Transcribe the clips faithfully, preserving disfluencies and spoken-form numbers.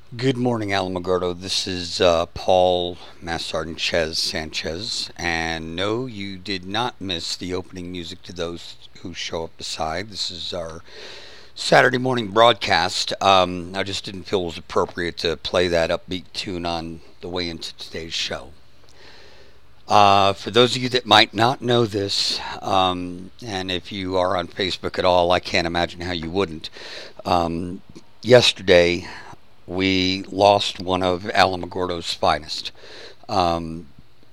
Good morning, Alamogordo. This is uh, Paul Master Sergeant Ches Sanchez. And no, you did not miss the opening music to those who show up beside. This is our Saturday morning broadcast. Um, I just didn't feel it was appropriate to play that upbeat tune on the way into today's show. Uh, for those of you that might not know this, um, and if you are on Facebook at all, I can't imagine how you wouldn't. Um, yesterday, we lost one of Alamogordo's finest. Um,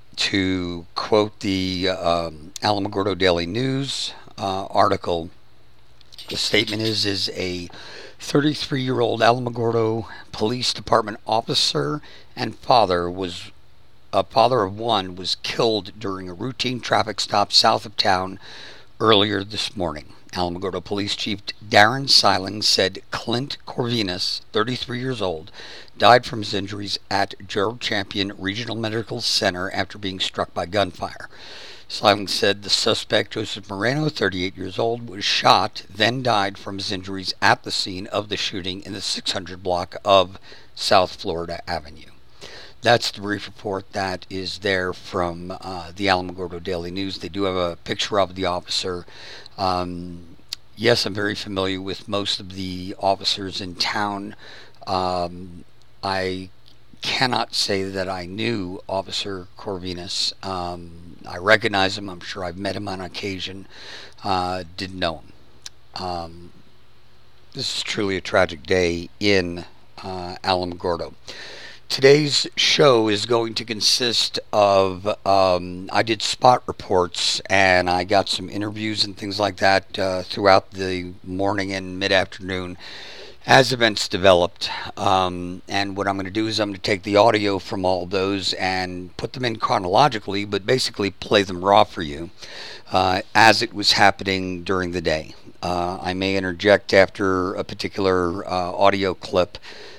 to quote the um, Alamogordo Daily News uh, article, the statement is is a thirty-three-year-old Alamogordo Police Department officer and father was a father of one was killed during a routine traffic stop south of town earlier this morning. Alamogordo Police Chief Darren Siling said Clint Corvinus, thirty-three years old, died from his injuries at Gerald Champion Regional Medical Center after being struck by gunfire. Siling said the suspect, Joseph Moreno, thirty-eight years old, was shot, then died from his injuries at the scene of the shooting in the six hundred block of South Florida Avenue. That's the brief report that is there from uh, the Alamogordo Daily News. They do have a picture of the officer. Um, yes, I'm very familiar with most of the officers in town. Um, I cannot say that I knew Officer Corvinus. Um, I recognize him. I'm sure I've met him on occasion. Uh, didn't know him. Um, this is truly a tragic day in uh, Alamogordo. Today's show is going to consist of um, I did spot reports and I got some interviews and things like that uh, throughout the morning and mid-afternoon as events developed. Um, and what I'm going to do is I'm going to take the audio from all those and put them in chronologically, but basically play them raw for you uh, as it was happening during the day. Uh, I may interject after a particular uh, audio clip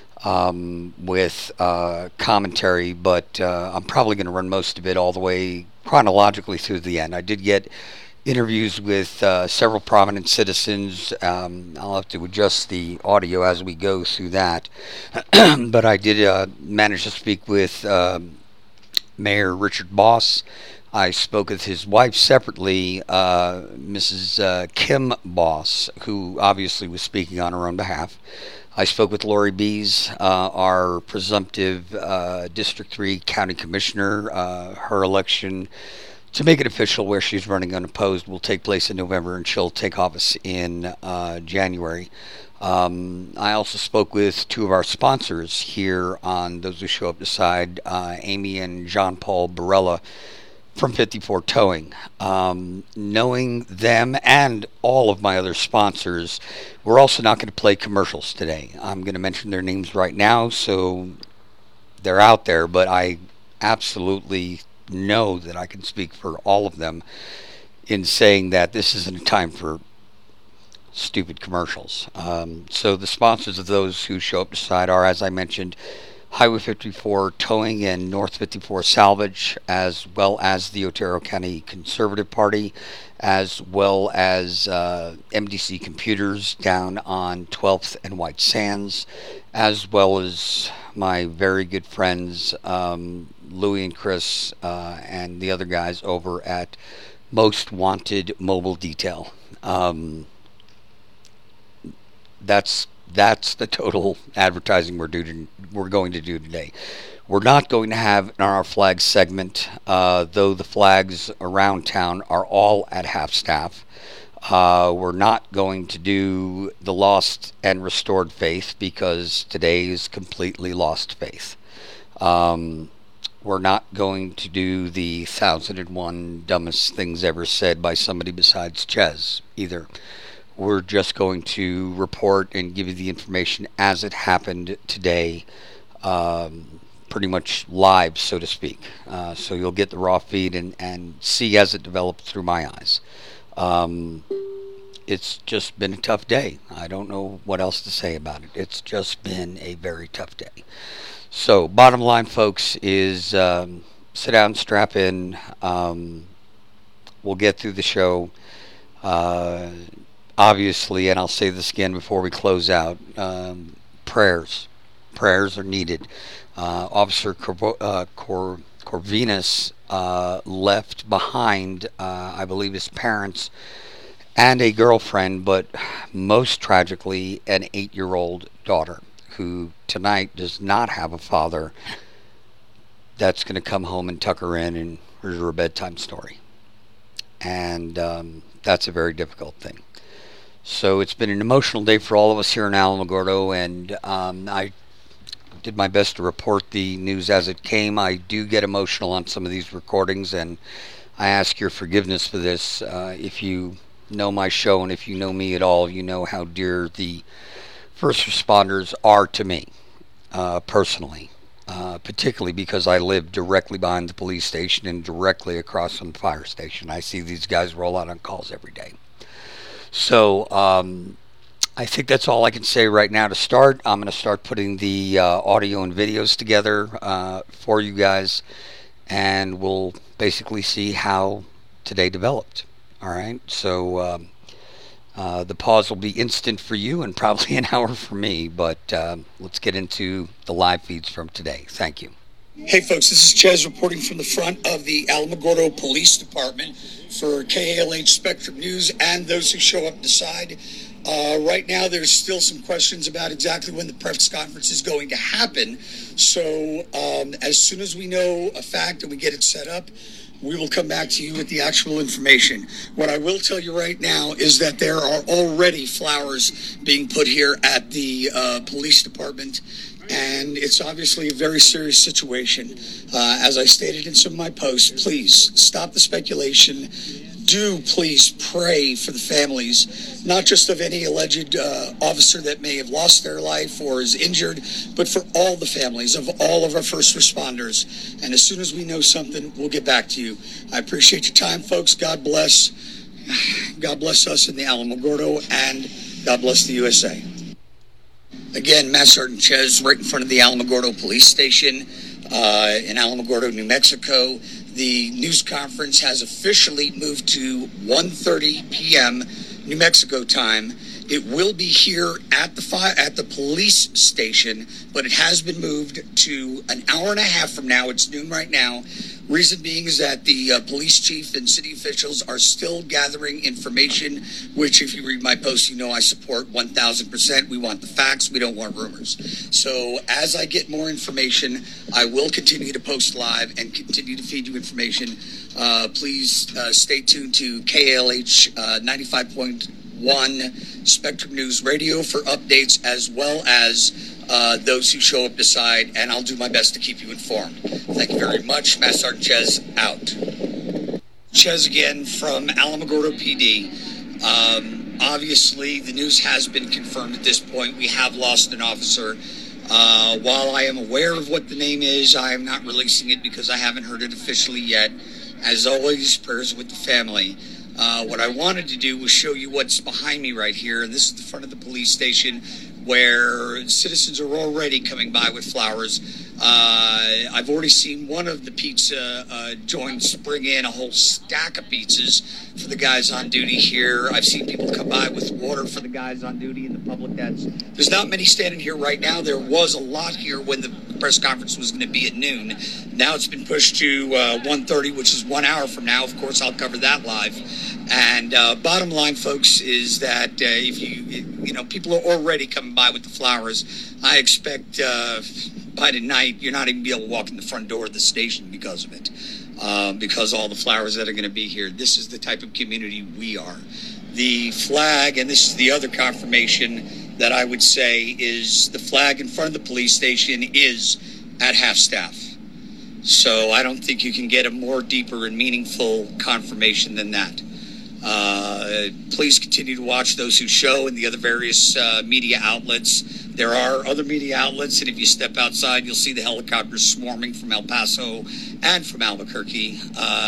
um, with uh, commentary, but uh, I'm probably going to run most of it all the way chronologically through the end. I did get interviews with uh, several prominent citizens. Um, I'll have to adjust the audio as we go through that. But I did uh, manage to speak with um Mayor Richard Boss. I spoke with his wife separately, uh, Missus Uh, Kim Boss, who obviously was speaking on her own behalf. I spoke with Lori Bees, uh, our presumptive uh, District three County Commissioner. Uh, her election to make it official where she's running unopposed will take place in November and she'll take office in uh, January. Um, I also spoke with two of our sponsors here on Those Who Show Up Decide, uh, Amy and John Paul Barella from fifty-four Towing. Um, knowing them and all of my other sponsors, we're also not going to play commercials today. I'm going to mention their names right now so they're out there, but I absolutely know that I can speak for all of them in saying that this isn't a time for stupid commercials. Um, so the sponsors of Those Who Show Up Decide are, as I mentioned, Highway fifty-four Towing and North fifty-four Salvage, as well as the Otero County Conservative Party, as well as uh, M D C Computers down on twelfth and White Sands, as well as my very good friends um, Louie and Chris uh, and the other guys over at Most Wanted Mobile Detail. Um, that's that's the total advertising we're doing. We're going to do today. We're not going to have an our flag segment, uh, though the flags around town are all at half staff. Uh, we're not going to do the lost and restored faith because today is completely lost faith. Um, we're not going to do the thousand and one dumbest things ever said by somebody besides Ches either. We're just going to report and give you the information as it happened today, um, pretty much live, so to speak. Uh, so you'll get the raw feed and, and see as it develops through my eyes. Um, it's just been a tough day. I don't know what else to say about it. It's just been a very tough day. So, bottom line, folks, is um, sit down, strap in. Um, we'll get through the show. Uh, obviously, and I'll say this again before we close out, um, prayers. prayers are needed. Uh, Officer Corvo- uh, Cor- Corvinus uh, left behind, uh, I believe, his parents and a girlfriend, but most tragically, an eight year old daughter who tonight does not have a father that's going to come home and tuck her in and read her a bedtime story. And um, that's a very difficult thing. So it's been an emotional day for all of us here in Alamogordo, and um, I did my best to report the news as it came. I do get emotional on some of these recordings, and I ask your forgiveness for this. Uh, if you know my show and if you know me at all, you know how dear the first responders are to me uh, personally, uh, particularly because I live directly behind the police station and directly across from the fire station. I see these guys roll out on calls every day. So um, I think that's all I can say right now to start. I'm going to start putting the uh, audio and videos together uh, for you guys, and we'll basically see how today developed. All right, so um, uh, the pause will be instant for you and probably an hour for me, but uh, let's get into the live feeds from today. Thank you. Hey folks, this is Ches reporting from the front of the Alamogordo Police Department for K A L H Spectrum News and those who show up beside. Uh, right now, there's still some questions about exactly when the press conference is going to happen. So um, as soon as we know a fact and we get it set up, we will come back to you with the actual information. What I will tell you right now is that there are already flowers being put here at the uh, police department, and it's obviously a very serious situation. Uh, as I stated in some of my posts, please stop the speculation. Do please pray for the families, not just of any alleged uh, officer that may have lost their life or is injured, but for all the families of all of our first responders. And as soon as we know something, we'll get back to you. I appreciate your time, folks. God bless. God bless us in the Alamogordo, and God bless the U S A. Again, Master Sergeant Ches, right in front of the Alamogordo Police Station uh, in Alamogordo, New Mexico. The news conference has officially moved to one thirty p.m. New Mexico time. It will be here at the fi- at the police station, but it has been moved to an hour and a half from now. It's noon right now. Reason being is that the uh, police chief and city officials are still gathering information, which if you read my post, you know I support one thousand percent. We want the facts. We don't want rumors. So as I get more information, I will continue to post live and continue to feed you information. Uh, please uh, stay tuned to K A L H uh, ninety-five point one Spectrum News Radio for updates, as well as Uh, those who show up beside, and I'll do my best to keep you informed. Thank you very much. Master Sergeant Ches out. Ches again from Alamogordo P D. Um, obviously, the news has been confirmed at this point. We have lost an officer. Uh, while I am aware of what the name is, I am not releasing it because I haven't heard it officially yet. As always, prayers with the family. Uh, what I wanted to do was show you what's behind me right here, and this is the front of the police station, where citizens are already coming by with flowers. Uh, I've already seen one of the pizza uh, joints bring in a whole stack of pizzas for the guys on duty here. I've seen people come by with water for the guys on duty in the public. That's there's not many standing here right now. There was a lot here when the press conference was going to be at noon. Now it's been pushed to uh, one thirty, which is one hour from now. Of course, I'll cover that live. And uh, bottom line, folks, is that uh, if you, you know, people are already coming by with the flowers. I expect uh, by tonight you're not even be able to walk in the front door of the station because of it, uh, because all the flowers that are going to be here. This is the type of community we are. The flag, and this is the other confirmation that I would say is the flag in front of the police station is at half staff. So I don't think you can get a more deeper and meaningful confirmation than that. Uh, please continue to watch those who show and the other various uh, media outlets. There are other media outlets, and if you step outside, you'll see the helicopters swarming from El Paso and from Albuquerque.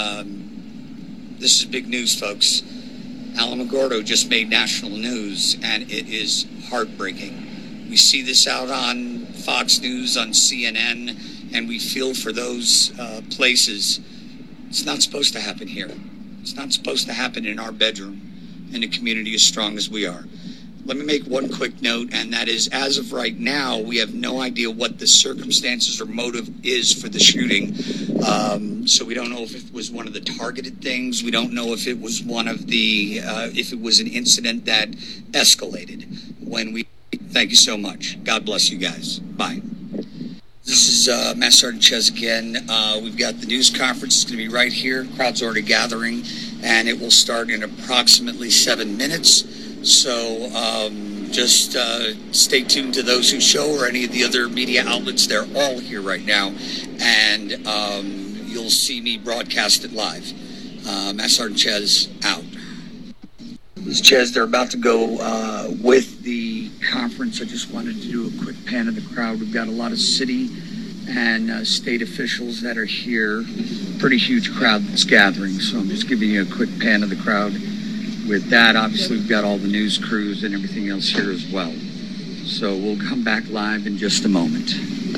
Um, this is big news, folks. Alamogordo just made national news, and it is heartbreaking. We see this out on Fox News, on C N N, and we feel for those uh, places. It's not supposed to happen here. It's not supposed to happen in our bedroom in a community as strong as we are. let me make one quick note, and that is, as of right now, we have no idea what the circumstances or motive is for the shooting. Um, so we don't know if it was one of the targeted things. We don't know if it was one of the, uh, if it was an incident that escalated. When we, thank you so much. God bless you guys. Bye. This is uh, Master Sergeant Ches again. Uh, we've got the news conference. It's going to be right here. Crowd's already gathering, and it will start in approximately seven minutes. So um, just uh, stay tuned to those who show or any of the other media outlets. They're all here right now, and um, you'll see me broadcast it live. Uh, Master Sergeant Ches out. This is Ches. They're about to go uh, with the conference. I just wanted to do a quick pan of the crowd. We've got a lot of city and uh, state officials that are here. Pretty huge crowd that's gathering, so I'm just giving you a quick pan of the crowd. With that, obviously, we've got all the news crews and everything else here as well. So we'll come back live in just a moment.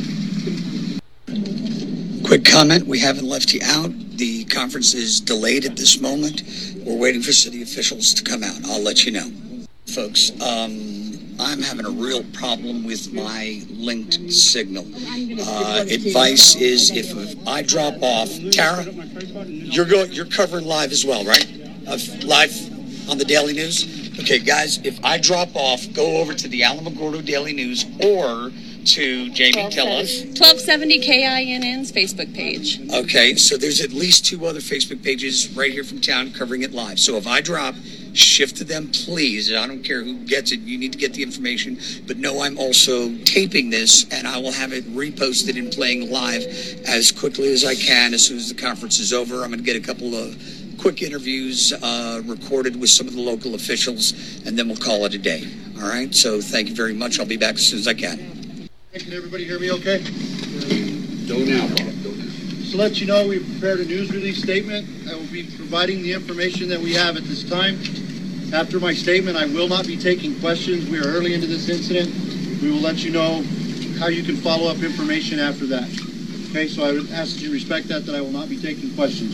Quick comment, we haven't left you out. The conference is delayed at this moment. We're waiting for city officials to come out. I'll let you know. Folks, um, I'm having a real problem with my linked signal. Uh, advice is if I drop off, Tara, you're going, you're covering live as well, right? Uh, live on the Daily News? Okay, guys, if I drop off, go over to the Alamogordo Daily News or to, Jamie, tell us. twelve seventy K I N N's Facebook page. Okay, so there's at least two other Facebook pages right here from town covering it live. So if I drop, shift to them, please. I don't care who gets it. You need to get the information. But know I'm also taping this, and I will have it reposted and playing live as quickly as I can as soon as the conference is over. I'm going to get a couple of quick interviews uh, recorded with some of the local officials, and then we'll call it a day. All right? So thank you very much. I'll be back as soon as I can. Can everybody hear me okay? Go now. Just to let you know, we prepared a news release statement. I will be providing the information that we have at this time. After my statement, I will not be taking questions. We are early into this incident. We will let you know how you can follow up information after that. Okay, so I would ask that you respect that, that I will not be taking questions.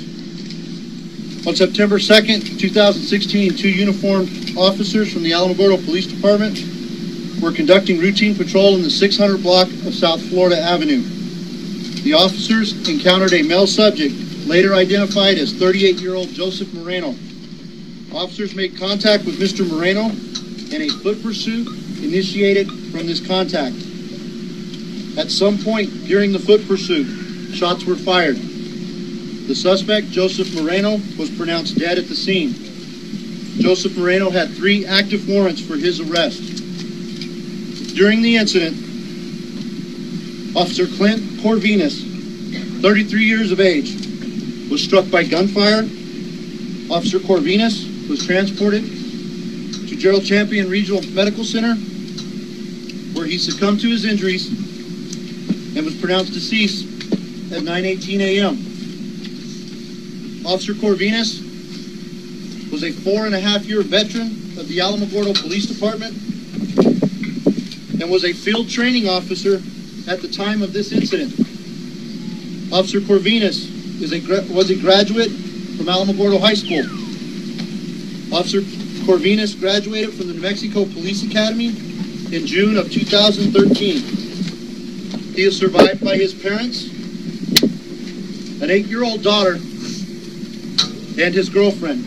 On September second, two thousand sixteen, two uniformed officers from the Alamogordo Police Department were conducting routine patrol in the six hundred block of South Florida Avenue. The officers encountered a male subject, later identified as thirty-eight-year-old Joseph Moreno. Officers made contact with Mister Moreno, and a foot pursuit initiated from this contact. At some point during the foot pursuit, shots were fired. The suspect, Joseph Moreno, was pronounced dead at the scene. Joseph Moreno had three active warrants for his arrest. During the incident, Officer Clint Corvinus, thirty-three years of age, was struck by gunfire. Officer Corvinus was transported to Gerald Champion Regional Medical Center, where he succumbed to his injuries and was pronounced deceased at nine eighteen a.m. Officer Corvinus was a four and a half year veteran of the Alamogordo Police Department and was a field training officer at the time of this incident. Officer Corvinus is a was a graduate from Alamogordo High School. Officer Corvinus graduated from the New Mexico Police Academy in June of two thousand thirteen. He is survived by his parents, an eight-year-old daughter, and his girlfriend.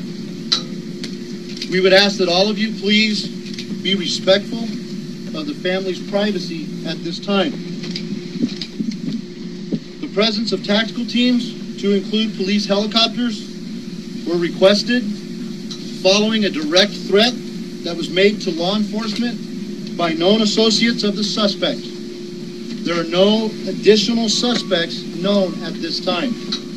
We would ask that all of you please be respectful of the family's privacy at this time. The presence of tactical teams, to include police helicopters, were requested following a direct threat that was made to law enforcement by known associates of the suspect. There are no additional suspects known at this time.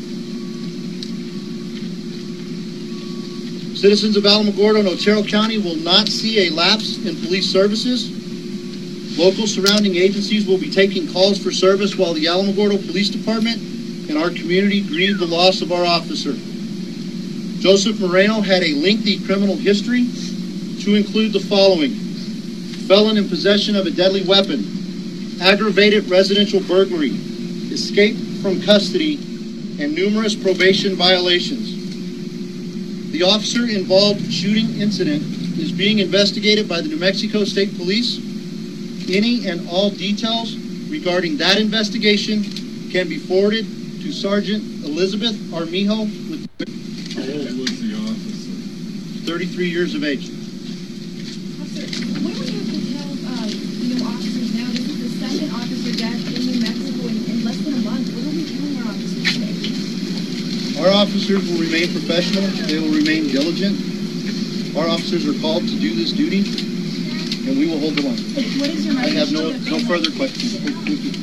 Citizens of Alamogordo and Otero County will not see a lapse in police services. Local surrounding agencies will be taking calls for service while the Alamogordo Police Department and our community grieve the loss of our officer. Joseph Moreno had a lengthy criminal history, to include the following: felon in possession of a deadly weapon, aggravated residential burglary, escape from custody, and numerous probation violations. The officer-involved shooting incident is being investigated by the New Mexico State Police. Any and all details regarding that investigation can be forwarded to Sergeant Elizabeth Armijo with How old was the officer? thirty-three years of age. Officer, when we have to tell, uh, you know, officers now, this is the second officer death in New Mexico in, in less than a month. What are we telling our officers today? Our officers will remain professional. They will remain diligent. Our officers are called to do this duty, and we will hold the line. What is your I have no message? no further questions. Thank you.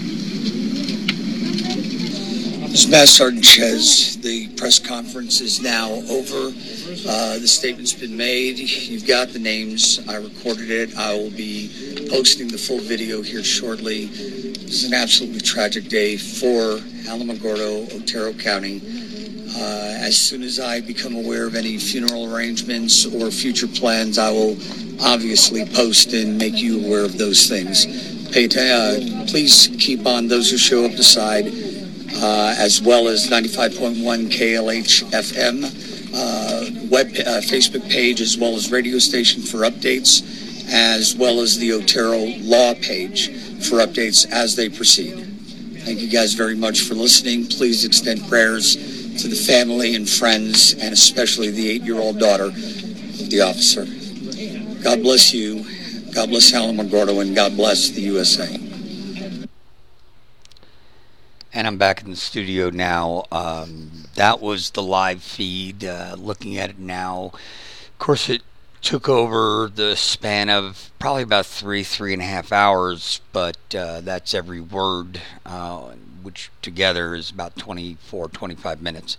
This is Master Sergeant Ches. The press conference is now over. Uh, the statement's been made. You've got the names. I recorded it. I will be posting the full video here shortly. This is an absolutely tragic day for Alamogordo, Otero County. Uh, as soon as I become aware of any funeral arrangements or future plans, I will obviously post and make you aware of those things. Pay t- uh, please keep on those who show up the side, uh, as well as ninety-five point one K L H F M, uh, web, uh, Facebook page, as well as radio station for updates, as well as the Otero Law page for updates as they proceed. Thank you guys very much for listening. Please extend prayers to the family and friends, and especially the eight-year-old daughter of the officer. God bless you. God bless Alamogordo, and God bless the U S A. And I'm back in the studio now. Um, that was the live feed. Uh, looking at it now, of course, it took over the span of probably about three, three and a half hours, but uh, that's every word, uh, which together is about twenty-four, twenty-five minutes.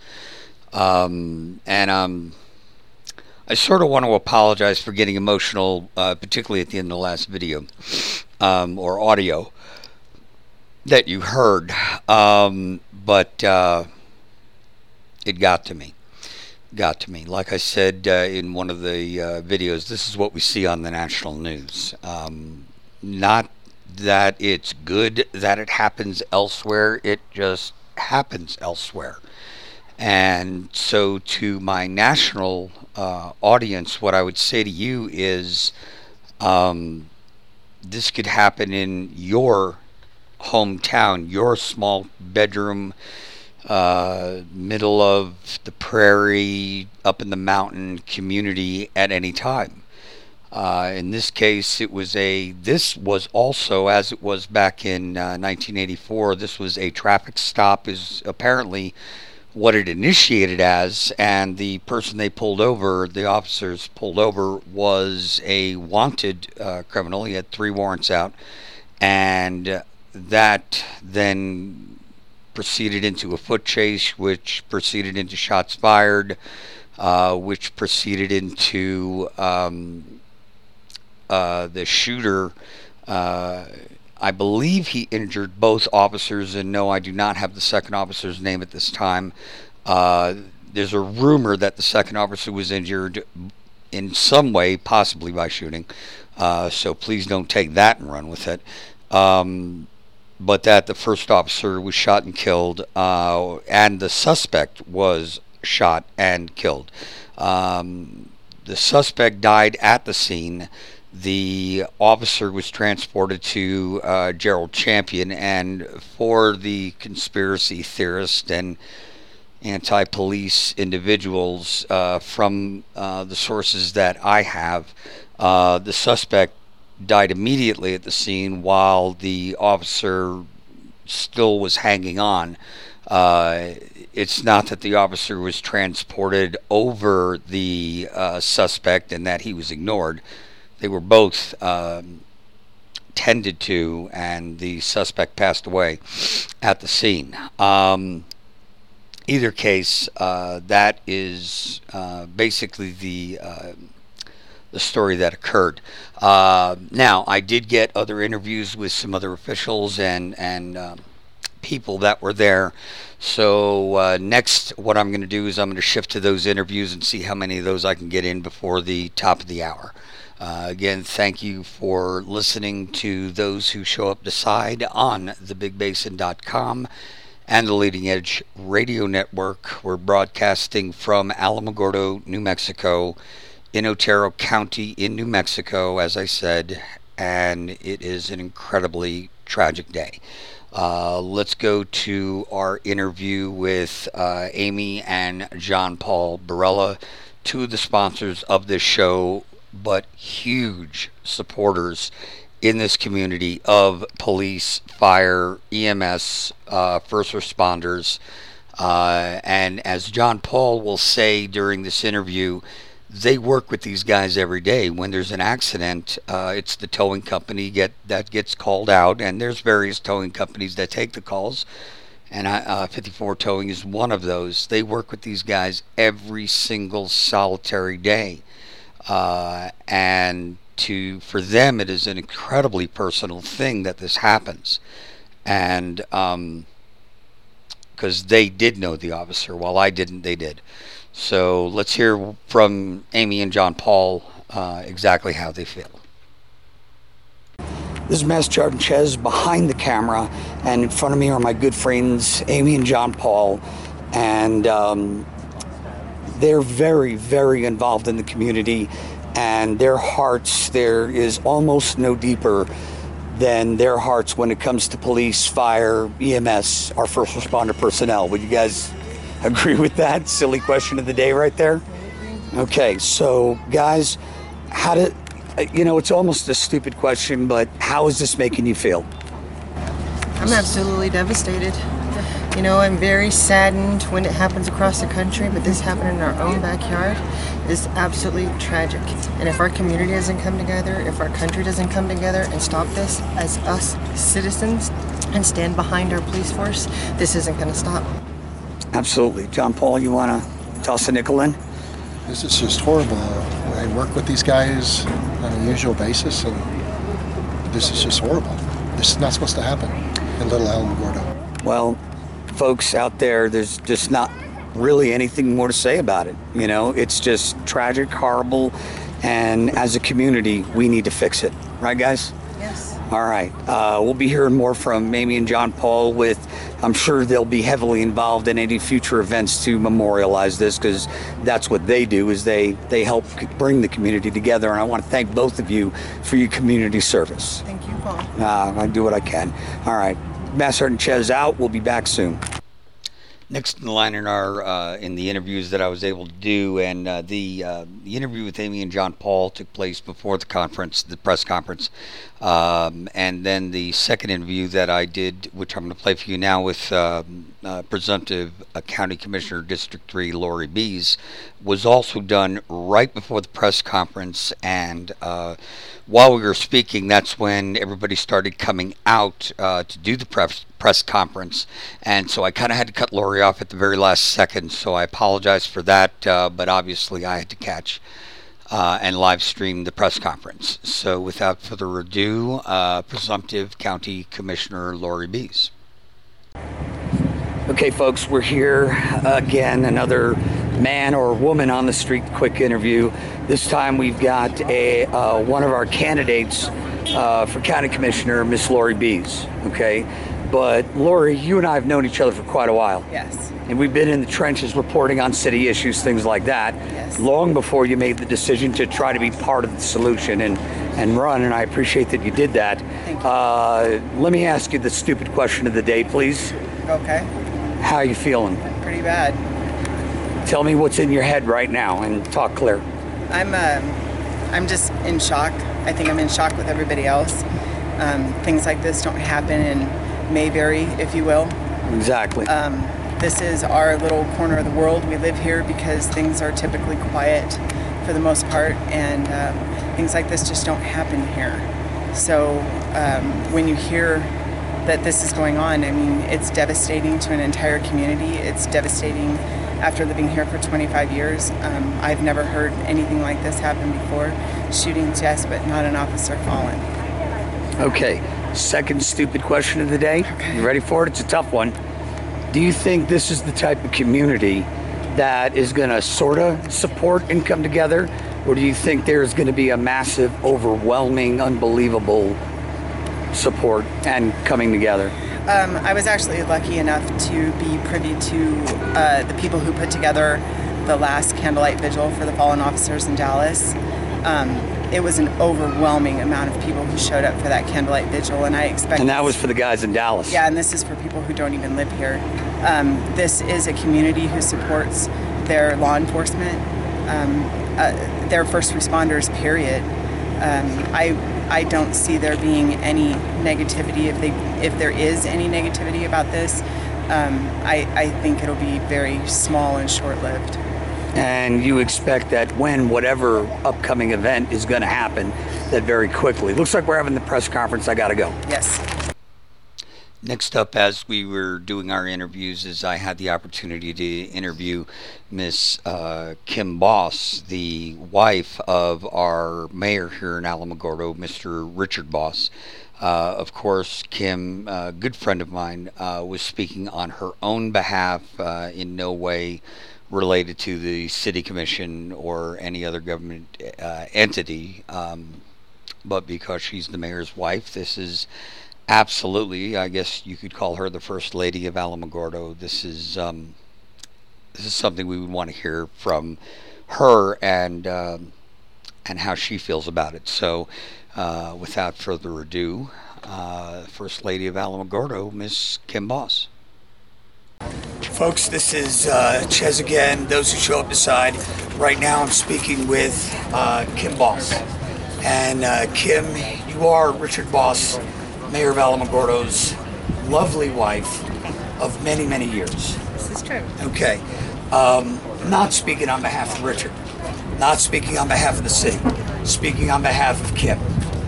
Um, and um, I sort of want to apologize for getting emotional, uh, particularly at the end of the last video um, or audio that you heard, um, but uh, it got to me. Got to me. Like I said uh, in one of the uh, videos, this is what we see on the national news. Um, not that it's good that it happens elsewhere, it just happens elsewhere. And so to my national uh, audience, what I would say to you is um, this could happen in your hometown, your small bedroom, uh, middle of the prairie, up in the mountain community at any time. Uh, in this case, it was a, this was also, as it was back in uh, nineteen eighty-four, this was a traffic stop, is apparently what it initiated as, and the person they pulled over, the officers pulled over, was a wanted uh, criminal. He had three warrants out, and that then proceeded into a foot chase, which proceeded into shots fired, uh, which proceeded into um, uh, the shooter. Uh, I believe he injured both officers, and no, I do not have the second officer's name at this time. Uh, there's a rumor that the second officer was injured in some way, possibly by shooting. Uh, so please don't take that and run with it. Um, but that the first officer was shot and killed, uh, and the suspect was shot and killed. Um, the suspect died at the scene. The officer was transported to uh, Gerald Champion, and for the conspiracy theorists and anti-police individuals, uh, from uh, the sources that I have, uh, the suspect died immediately at the scene while the officer still was hanging on. Uh, it's not that the officer was transported over the uh, suspect and that he was ignored. They were both um, tended to, and the suspect passed away at the scene. Um, either case, uh, that is uh, basically the uh, the story that occurred. Uh, now, I did get other interviews with some other officials and and um, people that were there. So uh, next, what I'm going to do is I'm going to shift to those interviews and see how many of those I can get in before the top of the hour. Uh, again, thank you for listening to those who show up decide on the big basin dot com and the Leading Edge Radio Network. We're broadcasting from Alamogordo, New Mexico, in Otero County in New Mexico, as I said, and it is an incredibly tragic day. Uh, let's go to our interview with uh, Amy and John Paul Barella, two of the sponsors of this show, but huge supporters in this community of police, fire, E M S, uh, first responders. Uh, and as John Paul will say during this interview, they work with these guys every day. When there's an accident, uh, it's the towing company get that gets called out, and there's various towing companies that take the calls, and uh, fifty-four Towing is one of those. They work with these guys every single solitary day, uh, and to for them it is an incredibly personal thing that this happens, and um, because they did know the officer, while I didn't, they did. So let's hear from Amy and John Paul uh, exactly how they feel. This is Master Sergeant Chez behind the camera, and in front of me are my good friends Amy and John Paul, and um, they're very, very involved in the community, and their hearts, there is almost no deeper than their hearts when it comes to police, fire, E M S, our first responder personnel. Would you guys agree with that? Silly question of the day right there. Okay, so guys, how did, you know, it's almost a stupid question, but how is this making you feel? I'm absolutely devastated. You know, I'm very saddened when it happens across the country, but this happened in our own backyard is absolutely tragic. And if our community doesn't come together, if our country doesn't come together and stop this as us citizens and stand behind our police force, this isn't going to stop. Absolutely. John Paul, you want to toss a nickel in? This is just horrible. I work with these guys on a usual basis, and this is just horrible. This is not supposed to happen in Little Alamogordo. Well, folks out there, there's just not really anything more to say about it. You know, it's just tragic, horrible, and as a community, we need to fix it. Right, guys? Yes. All right. Uh, we'll be hearing more from Amy and John Paul with, I'm sure they'll be heavily involved in any future events to memorialize this, because that's what they do, is they, they help bring the community together. And I want to thank both of you for your community service. Thank you, Paul. Uh, I do what I can. All right. Master Sergeant Chez out. We'll be back soon. Next in line in our uh, in the interviews that I was able to do, and uh, the uh, the interview with Amy and John Paul took place before the conference, the press conference, um, and then the second interview that I did, which I'm going to play for you now, with uh, uh, presumptive uh, County Commissioner District three Lori Bees, was also done right before the press conference, and uh, while we were speaking, that's when everybody started coming out uh, to do the press press conference, and so I kind of had to cut Lori off at the very last second, so I apologize for that, uh, but obviously I had to catch uh, and live stream the press conference. So without further ado, uh, presumptive County Commissioner Lori Bees. Okay, folks, we're here again, another man or woman on the street quick interview. This time we've got a uh, one of our candidates uh, for County Commissioner, Miss Lori Bees, okay? But Lori, you and I have known each other for quite a while. Yes. And we've been in the trenches reporting on city issues, things like that, Yes. long before you made the decision to try to be part of the solution and, and run, and I appreciate that you did that. Thank you. Uh, let me ask you the stupid question of the day, please. Okay. How are you feeling? Pretty bad. Tell me what's in your head right now and talk clear. I'm um, I'm just in shock. I think I'm in shock with everybody else. Um, things like this don't happen in Mayberry, if you will. Exactly. Um, this is our little corner of the world. We live here because things are typically quiet for the most part, and um, things like this just don't happen here. So um, when you hear that this is going on, I mean, it's devastating to an entire community. It's devastating after living here for twenty-five years. Um, I've never heard anything like this happen before. Shootings, yes, but not an officer fallen. Okay, second stupid question of the day. Okay. You ready for it? It's a tough one. Do you think this is the type of community that is going to sort of support and come together? Or do you think there's going to be a massive, overwhelming, unbelievable support and coming together? Um, I was actually lucky enough to be privy to uh, the people who put together the last candlelight vigil for the fallen officers in Dallas. Um, it was an overwhelming amount of people who showed up for that candlelight vigil, and I expect. And that was for the guys in Dallas. Yeah, and this is for people who don't even live here. Um, this is a community who supports their law enforcement, um, uh, their first responders, period. Um, I I don't see there being any negativity. If they if there is any negativity about this, um, I, I think it'll be very small and short-lived. And you expect that when whatever upcoming event is going to happen, that very quickly. Looks like we're having the press conference. I got to go. Yes. Next up, as we were doing our interviews, is I had the opportunity to interview Miss uh, Kim Boss, the wife of our mayor here in Alamogordo, Mister Richard Boss. Uh, of course, Kim, a good friend of mine, uh, was speaking on her own behalf, uh, in no way related to the city commission or any other government uh, entity, um, but because she's the mayor's wife, this is absolutely, I guess you could call her the first lady of Alamogordo. This is um, this is something we would want to hear from her and um, and how she feels about it. So, uh, without further ado, uh, First Lady of Alamogordo, Miss Kim Boss. Folks, this is uh, Ches again. Those who show up decide. Right now I'm speaking with uh, Kim Boss. And uh, Kim, you are Richard Boss, Mayor of Alamogordo's lovely wife of many, many years. This is true. Okay. Um, not speaking on behalf of Richard. Not speaking on behalf of the city. Speaking on behalf of Kim.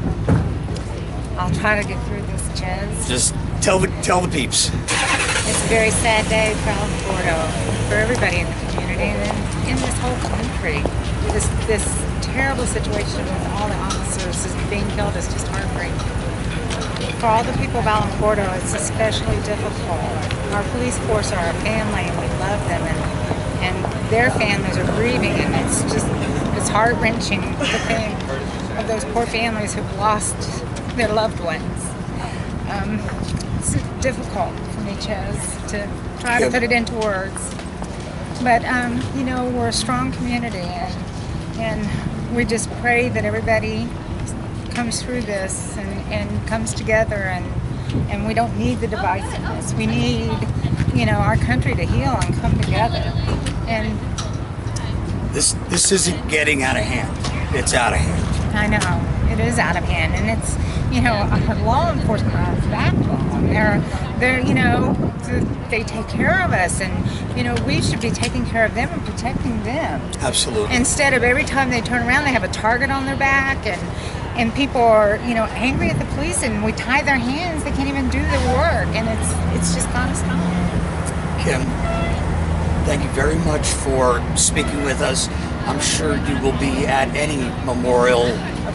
I'll try to get through this, Ches. Just tell the, tell the peeps. It's a very sad day for Alamogordo, for everybody in the community, and in this whole country. This this terrible situation with all the officers being killed is just heartbreaking. For all the people of Alamogordo, it's especially difficult. Our police force are our family, and we love them, and and their families are grieving, and it's just it's heart-wrenching to think of those poor families who've lost their loved ones. Um, it's difficult for me, Ches, to try to put it into words. But, um, you know, we're a strong community, and, and we just pray that everybody comes through this and, and comes together, and, and we don't need the divisiveness. We need, you know, our country to heal and come together. And This, this isn't getting out of hand. It's out of hand. I know, it is out of hand, and it's, you know, law enforcement are our backbone. They're, they're, you know, they take care of us, and, you know, we should be taking care of them and protecting them. Absolutely. Instead of every time they turn around, they have a target on their back, and, and people are, you know, angry at the police, and we tie their hands. They can't even do their work, and it's, it's just gotta stop. Kim, thank you very much for speaking with us. I'm sure you will be at any memorial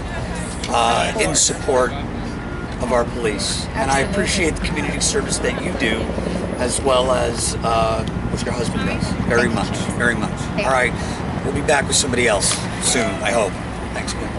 uh, in support of our police. Absolutely. And I appreciate the community service that you do, as well as uh, what your husband does. Very much, very much. All right, we'll be back with somebody else soon, I hope. Thanks, Kim.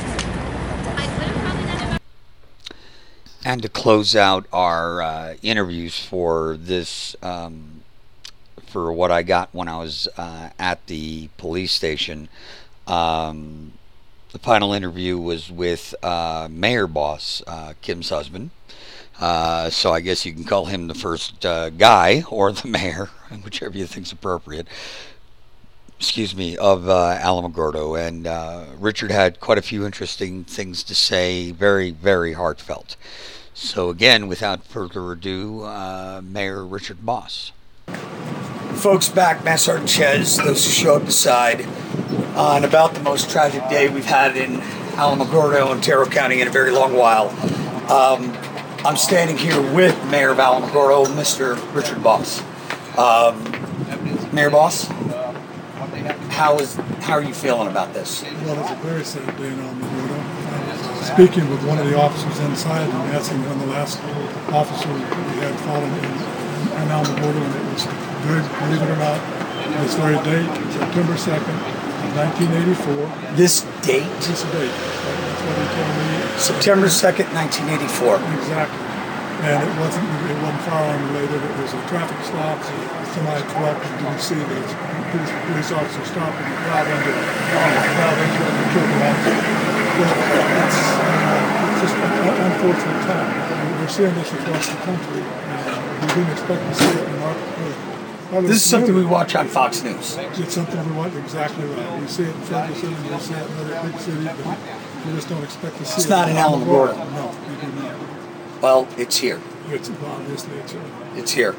And to close out our uh, interviews for this, um, for what I got when I was uh, at the police station, um, the final interview was with uh, Mayor Boss, uh, Kim's husband. Uh, so I guess you can call him the first uh, guy, or the mayor, whichever you think's appropriate. Excuse me, of uh, Alamogordo. And uh, Richard had quite a few interesting things to say, very, very heartfelt. So again, without further ado, uh, Mayor Richard Boss. Folks, back, Master Sergeant Ches, those who show up decide on about the most tragic day we've had in Alamogordo, Ontario County in a very long while. Um, I'm standing here with Mayor of Alamogordo, Mister Richard Boss. Um, Mayor Boss, how is how are you feeling about this? Well, it's a very sad day in Alamogordo. I was speaking with one of the officers inside and asking when the last officer we had fallen in, in Alamogordo, and it was very, believe it or not, this very date, September second, nineteen eighty-four. This date? This date. That's what he told me. September second, nineteen eighty-four. Exactly. and it wasn't it wasn't firearm related. It was a traffic stop, a semi truck, and didn't see the police, police officer stopping and plowed under, plowed into it and killed the officer. But it's, uh, it's just an unfortunate time. We're seeing this across the country, and we didn't expect to see it in our uh, This is something we watch on Fox News. It's something we want, exactly right. We see it in Ferguson, we see it in other big cities, but we just don't expect to see it's it. It's not in Alamogordo. No, we do not. Well, it's here. It's obviously it's here. It's here.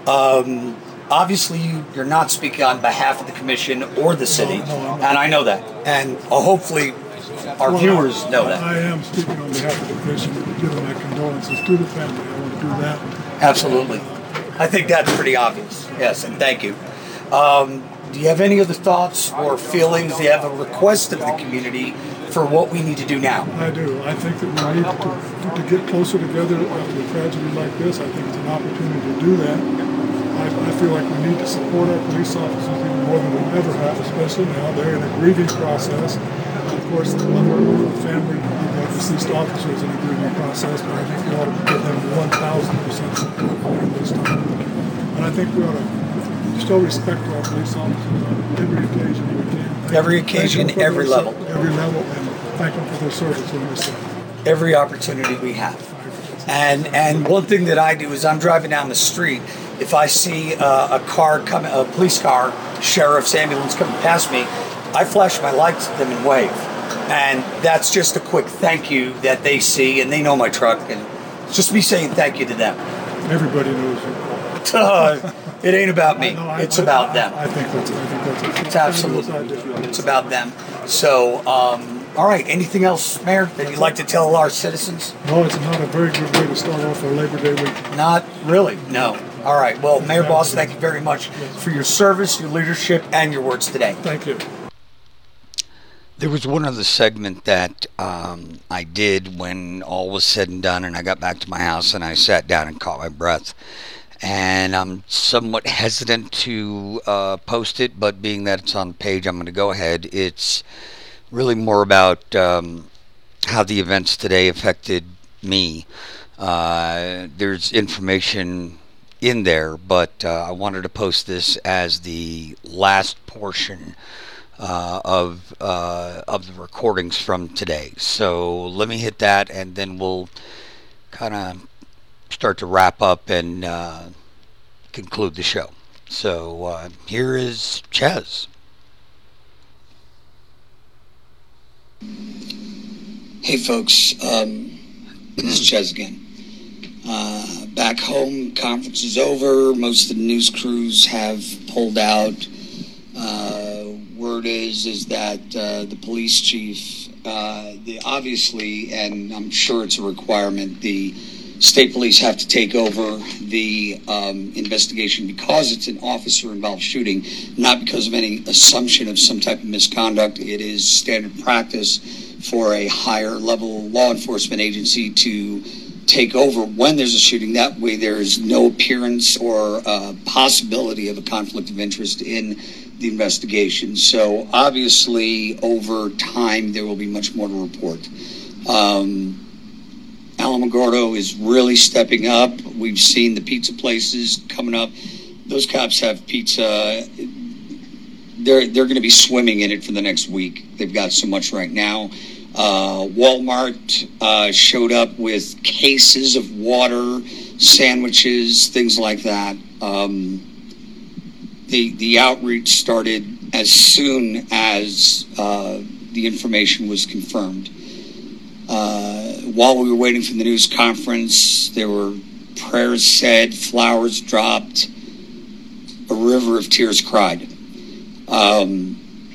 Um, obviously, you, you're not speaking on behalf of the commission or the city, no, no, and I know that. And uh, hopefully, our well, viewers know I, that. I am speaking on behalf of the commission, giving my condolences to the family. I want to do that. Absolutely. I think that's pretty obvious. Yes, and thank you. Um, do you have any other thoughts or feelings? Do you have a request of the community for what we need to do now? I do. I think that we need to, to get closer together after a tragedy like this. I think it's an opportunity to do that. I, I feel like we need to support our police officers even more than we ever have, especially now. They're in a grieving process. Of course, the mother or the family of the deceased officers in a grieving process, but I think we ought to give them one thousand percent support during this time. And I think we ought to still respect our police officers on every occasion we can. Thank Every them, occasion, thank them every their, level. Every level, and thank them for their service in this time. Every opportunity we have. And and one thing that I do is I'm driving down the street. If I see uh, a car coming, a police car, sheriff's ambulance coming past me, I flash my lights at them and wave. And that's just a quick thank you that they see, and they know my truck, and it's just me saying thank you to them. Everybody knows you. Uh, it ain't about me. No, I, it's I, about I, them. I think that's it. I think that's it. It's absolutely. It's about them. So, um, all right. Anything else, Mayor, that you'd like to tell our citizens? No, it's not a very good way to start off our Labor Day week. Not really. No. All right. Well, Mayor Boss, thank you very much for your service, your leadership, and your words today. Thank you. There was one other segment that um, I did when all was said and done, and I got back to my house and I sat down and caught my breath. And I'm somewhat hesitant to uh, post it, but being that it's on the page, I'm going to go ahead. It's really more about um, how the events today affected me. Uh, there's information in there, but uh, I wanted to post this as the last portion Uh, of uh, of the recordings from today. So let me hit that, and then we'll kind of start to wrap up and uh, conclude the show. So uh, here is Chez. Hey folks, um, this is Chez again. Uh, back home, conference is over. Most of the news crews have pulled out. Uh, word is is that uh, the police chief, uh, the obviously, and I'm sure it's a requirement, the state police have to take over the um, investigation because it's an officer-involved shooting, not because of any assumption of some type of misconduct. It is standard practice for a higher-level law enforcement agency to take over when there's a shooting. That way there is no appearance or uh, possibility of a conflict of interest in the investigation. So obviously over time there will be much more to report. Um, Alamogordo is really stepping up. We've seen the pizza places coming up. Those cops have pizza. They're they're going to be swimming in it for the next week. They've got so much right now. Uh, Walmart uh, showed up with cases of water, sandwiches, things like that. Um, the the outreach started as soon as uh, the information was confirmed. Uh, while we were waiting for the news conference, there were prayers said, flowers dropped, a river of tears cried. Um,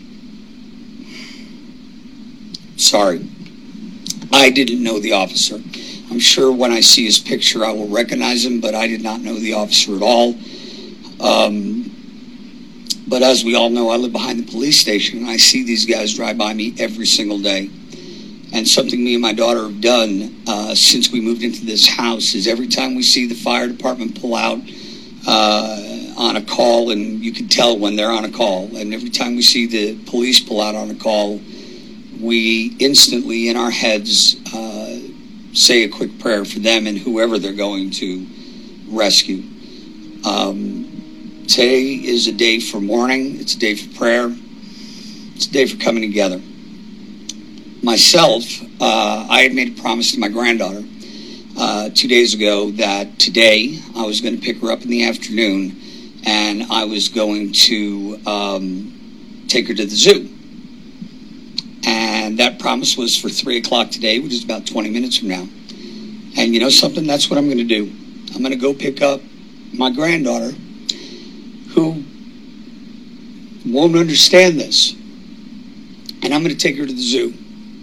sorry, I didn't know the officer. I'm sure when I see his picture I will recognize him, but I did not know the officer at all. Um, but as we all know, I live behind the police station, and I see these guys drive by me every single day. And something me and my daughter have done uh, since we moved into this house is every time we see the fire department pull out uh, on a call, and you can tell when they're on a call, and every time we see the police pull out on a call, we instantly in our heads uh, say a quick prayer for them and whoever they're going to rescue. Um, today is a day for mourning. It's a day for prayer. It's a day for coming together. Myself, uh, I had made a promise to my granddaughter uh, two days ago that today I was going to pick her up in the afternoon and I was going to um, take her to the zoo. And that promise was for three o'clock today, which is about twenty minutes from now. And you know something? That's what I'm going to do. I'm going to go pick up my granddaughter, who won't understand this. And I'm going to take her to the zoo.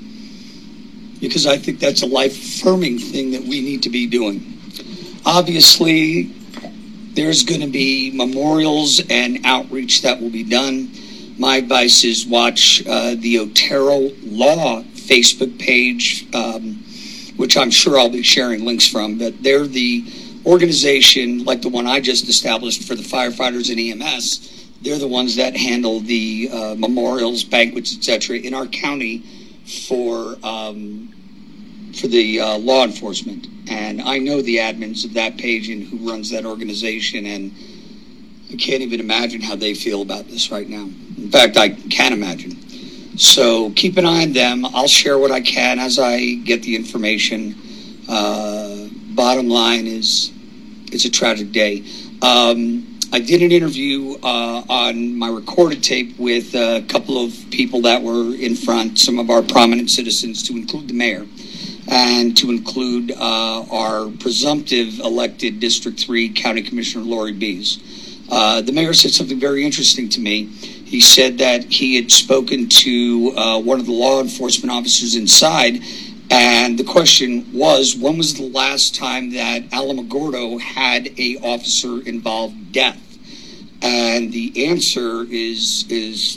Because I think that's a life-affirming thing that we need to be doing. Obviously, there's going to be memorials and outreach that will be done. My advice is watch uh, the Otero Law Facebook page, um, which I'm sure I'll be sharing links from, but they're the organization, like the one I just established for the firefighters and E M S. They're the ones that handle the uh, memorials, banquets, et cetera in our county for um, for the uh, law enforcement. And I know the admins of that page and who runs that organization, and I can't even imagine how they feel about this right now. In fact, I can't imagine. So keep an eye on them. I'll share what I can as I get the information. Uh, bottom line is, it's a tragic day. Um, I did an interview uh, on my recorded tape with a couple of people that were in front, some of our prominent citizens, to include the mayor and to include uh, our presumptive elected District three County Commissioner Lori Bees. Uh, the mayor said something very interesting to me. He said that he had spoken to uh, one of the law enforcement officers inside, and the question was, when was the last time that Alamogordo had a officer-involved death? And the answer is is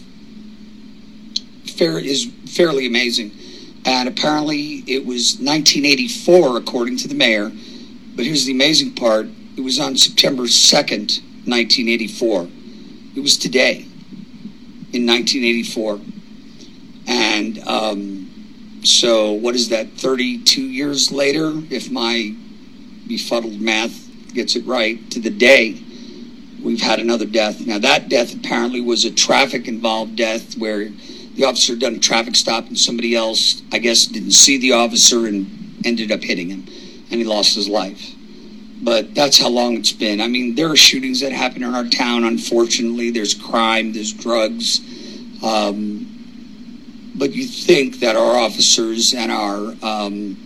fair is fairly amazing. And apparently it was nineteen eighty-four, according to the mayor. But here's the amazing part. It was on September second, nineteen eighty-four. It was today, in nineteen eighty-four. And um, so what is that, thirty-two years later, if my befuddled math gets it right, to the day, we've had another death. Now, that death apparently was a traffic-involved death where the officer had done a traffic stop and somebody else, I guess, didn't see the officer and ended up hitting him, and he lost his life. But that's how long it's been. I mean, there are shootings that happen in our town, unfortunately. There's crime, there's drugs. Um, but you think that our officers and our um,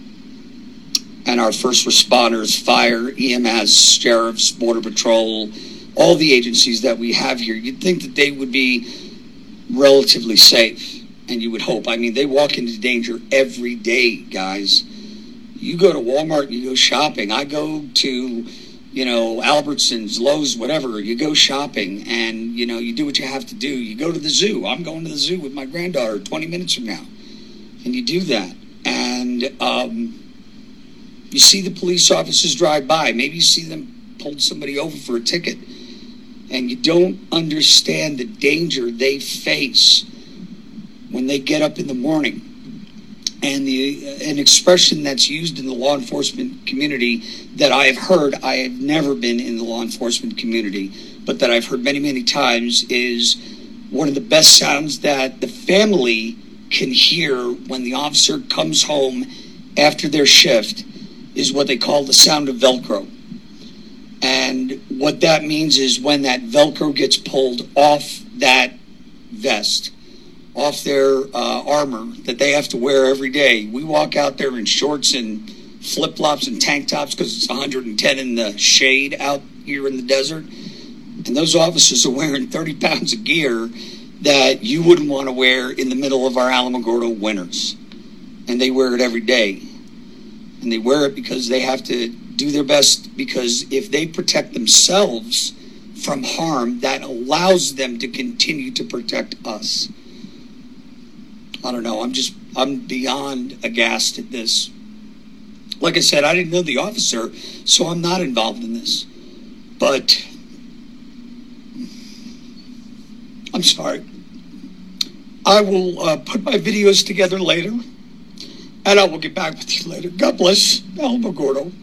and our first responders, fire, E M S, sheriffs, border patrol, all the agencies that we have here, you'd think that they would be relatively safe, and you would hope. I mean, they walk into danger every day, guys. You go to Walmart, you go shopping. I go to, you know, Albertsons, Lowe's, whatever. You go shopping, and, you know, you do what you have to do. You go to the zoo. I'm going to the zoo with my granddaughter twenty minutes from now. And you do that. And um, you see the police officers drive by. Maybe you see them pull somebody over for a ticket. And you don't understand the danger they face when they get up in the morning. And the an expression that's used in the law enforcement community that I have heard, I have never been in the law enforcement community, but that I've heard many, many times, is one of the best sounds that the family can hear when the officer comes home after their shift is what they call the sound of Velcro. And what that means is when that Velcro gets pulled off that vest, off their uh, armor that they have to wear every day. We walk out there in shorts and flip-flops and tank tops because it's one hundred ten in the shade out here in the desert. And those officers are wearing thirty pounds of gear that you wouldn't want to wear in the middle of our Alamogordo winters. And they wear it every day. And they wear it because they have to do their best, because if they protect themselves from harm, that allows them to continue to protect us. I don't know. I'm just, I'm beyond aghast at this. Like I said, I didn't know the officer, so I'm not involved in this. But I'm sorry. I will uh, put my videos together later, And I will get back with you later. God bless Alamogordo.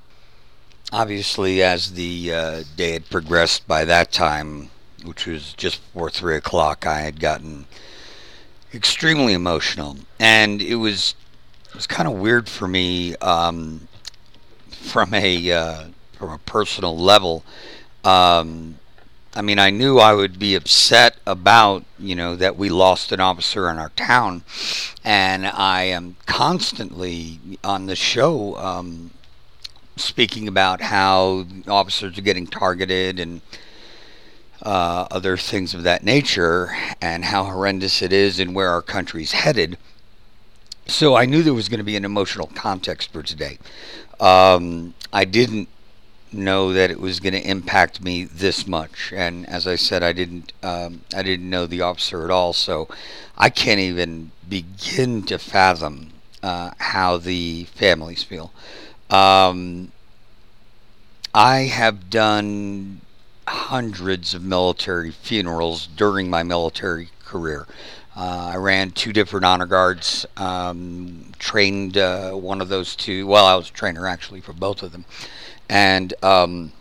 Obviously, as the uh, day had progressed by that time, which was just before three o'clock, I had gotten extremely emotional. And it was, it was kind of weird for me um, from a uh, from a personal level. Um, I mean, I knew I would be upset about, you know, that we lost an officer in our town. And I am constantly on the show um, speaking about how officers are getting targeted and uh, other things of that nature, and how horrendous it is and where our country's headed. So I knew there was going to be an emotional context for today. Um, I didn't know that it was going to impact me this much, and as I said, I didn't um, I didn't know the officer at all, so I can't even begin to fathom uh, how the families feel. Um, I have done hundreds of military funerals during my military career. Uh, I ran two different honor guards, um, trained uh, one of those two. Well, I was a trainer actually for both of them. And um,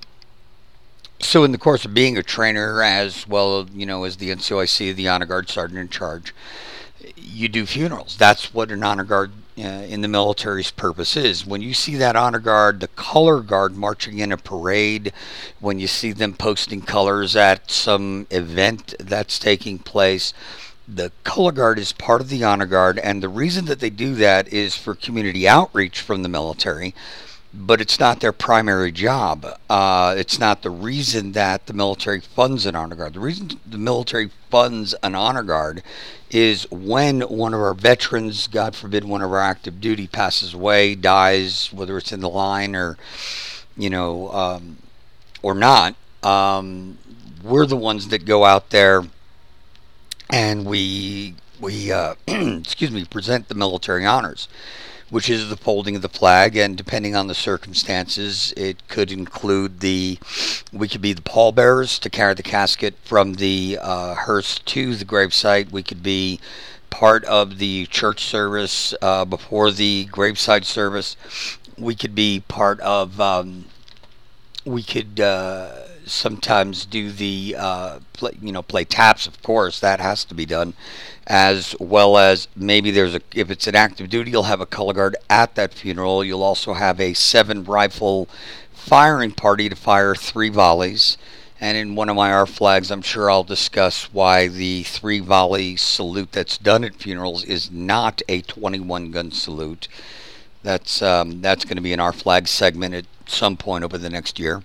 so in the course of being a trainer, as well, you know, as the N C O I C, the honor guard sergeant in charge, you do funerals. That's what an honor guard uh, in the military's purpose is. When you see that honor guard, the color guard marching in a parade, when you see them posting colors at some event that's taking place, the color guard is part of the honor guard, and the reason that they do that is for community outreach from the military. But it's not their primary job. Uh, it's not the reason that the military funds an honor guard. The reason the military funds an honor guard is when one of our veterans, God forbid, one of our active duty passes away, dies, whether it's in the line or, you know, um, or not. Um, we're the ones that go out there and we we uh, excuse me present the military honors, which is the folding of the flag, and depending on the circumstances, it could include the, we could be the pallbearers to carry the casket from the uh, hearse to the gravesite. We could be part of the church service uh, before the gravesite service. We could be part of, um, we could uh, sometimes do the, uh, play, you know, play taps, of course, that has to be done. As well as maybe there's a, if it's an active duty, you'll have a color guard at that funeral. You'll also have a seven rifle firing party to fire three volleys. And in one of my R flags, I'm sure I'll discuss why the three volley salute that's done at funerals is not a twenty-one gun salute. That's um, that's going to be an R flag segment at some point over the next year.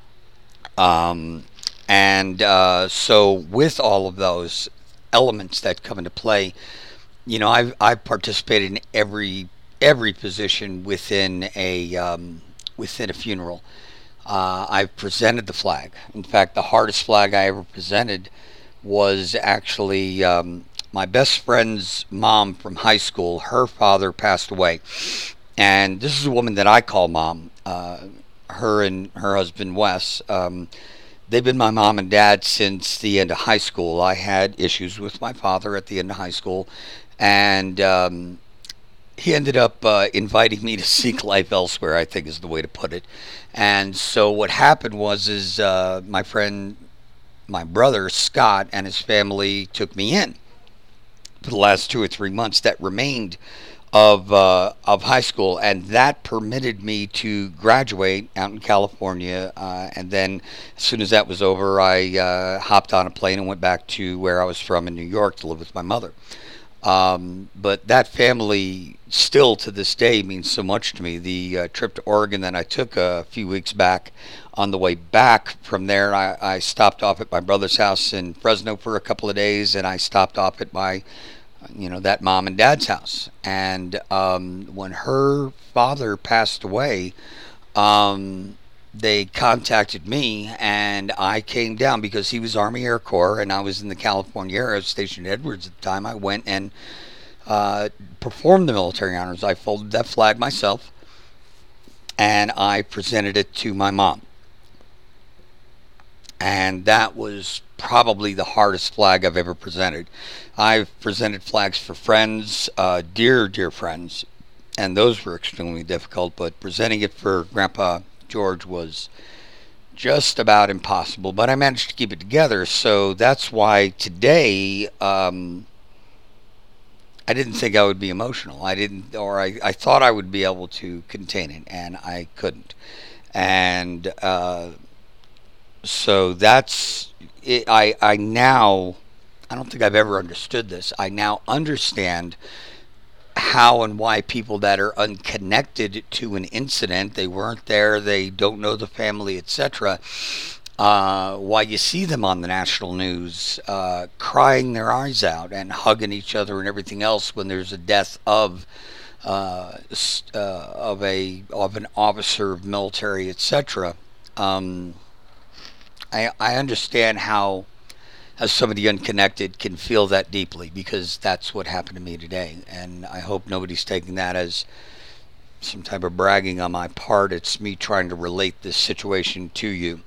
Um, and uh, so with all of those elements that come into play, you know, I've I've participated in every every position within a um, within a funeral. Uh, I've presented the flag. In fact, the hardest flag I ever presented was actually um, my best friend's mom from high school. Her father passed away, and this is a woman that I call mom. Uh, her and her husband Wes. Um, They've been my mom and dad since the end of high school. I had issues with my father at the end of high school, and um, he ended up uh, inviting me to seek life elsewhere, I think is the way to put it. And so what happened was is uh, my friend, my brother, Scott, and his family took me in for the last two or three months that remained of uh, of high school, and that permitted me to graduate out in California. Uh, and then, as soon as that was over, I uh, hopped on a plane and went back to where I was from in New York to live with my mother. Um, but that family still to this day means so much to me. The uh, trip to Oregon that I took a few weeks back, on the way back from there, I, I stopped off at my brother's house in Fresno for a couple of days, and I stopped off at my you know, that mom and dad's house. And um, when her father passed away, um, they contacted me, and I came down because he was Army Air Corps, and I was in the California Air. I was stationed at Edwards at the time. I went and uh, performed the military honors. I folded that flag myself, and I presented it to my mom. And that was probably the hardest flag I've ever presented. I've presented flags for friends, uh, dear, dear friends, and those were extremely difficult, but presenting it for Grandpa George was just about impossible, but I managed to keep it together. So that's why today um, I didn't think I would be emotional. I didn't, or I, I thought I would be able to contain it, and I couldn't. And uh, so that's it. I, I now, I don't think I've ever understood this. I now understand how and why people that are unconnected to an incident, they weren't there, they don't know the family, et cetera, uh, why you see them on the national news uh, crying their eyes out and hugging each other and everything else when there's a death of uh, uh, of a of an officer of military, et cetera. Um, I I understand how, as somebody unconnected, can feel that deeply, because that's what happened to me today. And I hope nobody's taking that as some type of bragging on my part. It's me trying to relate this situation to you.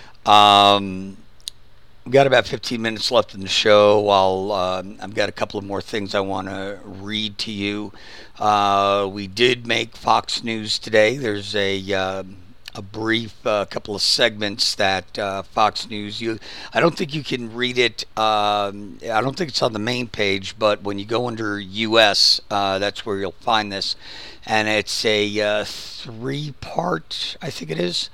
Um, we've got about fifteen minutes left in the show. I'll, uh, I've got a couple of more things I want to read to you. Uh, we did make Fox News today. There's a... Uh, a brief uh, couple of segments that uh, Fox News, you I don't think you can read it, um, I don't think it's on the main page, but when you go under U S, uh, that's where you'll find this, and it's a uh, three-part, I think it is,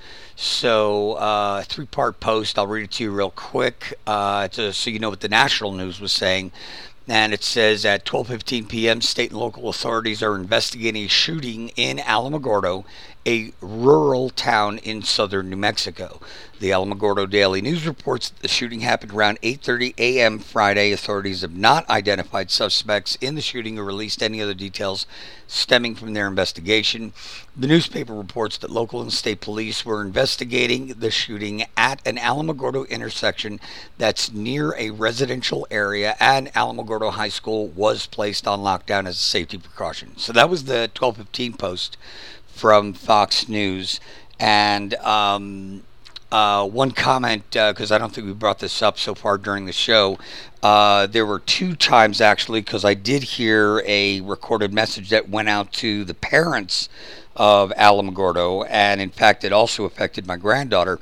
so uh, three-part post. I'll read it to you real quick, uh, to, so you know what the national news was saying. And it says at twelve fifteen p.m., state and local authorities are investigating a shooting in Alamogordo, a rural town in southern New Mexico. The Alamogordo Daily News reports that the shooting happened around eight thirty a.m. Friday. Authorities have not identified suspects in the shooting or released any other details stemming from their investigation. The newspaper reports that local and state police were investigating the shooting at an Alamogordo intersection that's near a residential area, and Alamogordo High School was placed on lockdown as a safety precaution. So that was the twelve fifteen post from Fox News. And um, uh, one comment, because uh, I don't think we brought this up so far during the show, uh, there were two times actually, because I did hear a recorded message that went out to the parents of Alamogordo, and in fact it also affected my granddaughter.